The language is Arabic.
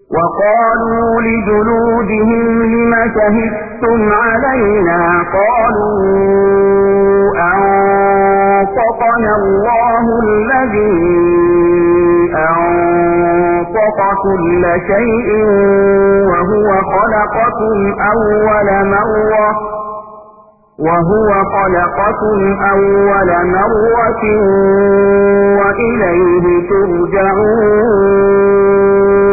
وقالوا لجلودهم لم شهدتم علينا قالوا أنطقنا الله الذي أنطق كل شيء وهو خلقكم أول مرة وإليه ترجعون